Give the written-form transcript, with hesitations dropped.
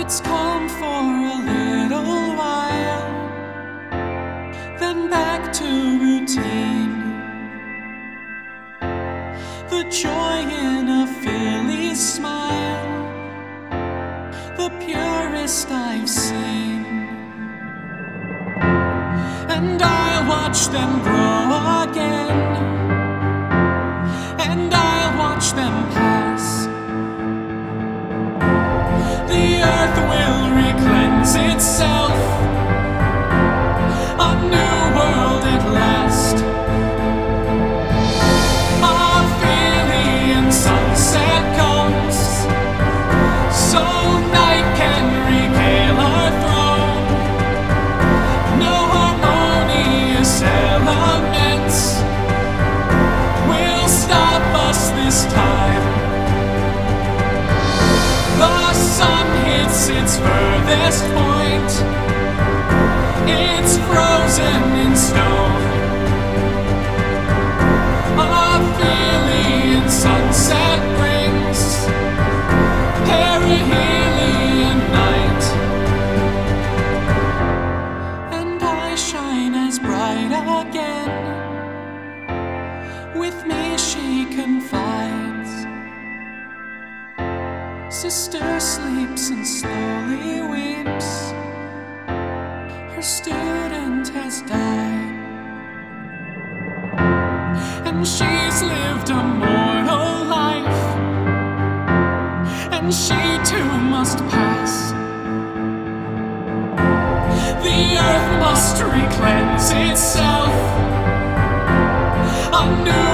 It's calm for a little while, then back to routine. The joy in a filly's smile, the purest I've seen. And I'll watch them grow again, and I'll watch them pass. The earth will re-cleanse itself, a new world at last. Aphelion sunset comes, so night can regale our throne. No harmonious elements will stop us this time. The sun hits its furthest point, it's frozen in stone. Aphelion sunset brings perihelion night, and I shine as bright again. With me she confides. Sister sleeps and slowly weeps. Her student has died, and she's lived a mortal life, and she too must pass. The earth must re-cleanse itself, a new